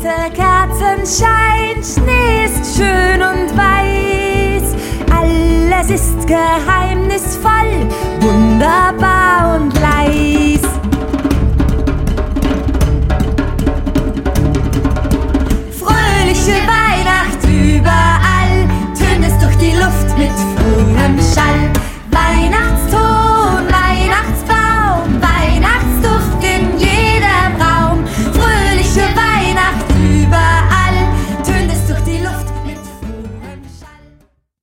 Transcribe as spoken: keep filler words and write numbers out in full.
leise Kerzenschein, Schnee ist schön und weiß, alles ist geheimnisvoll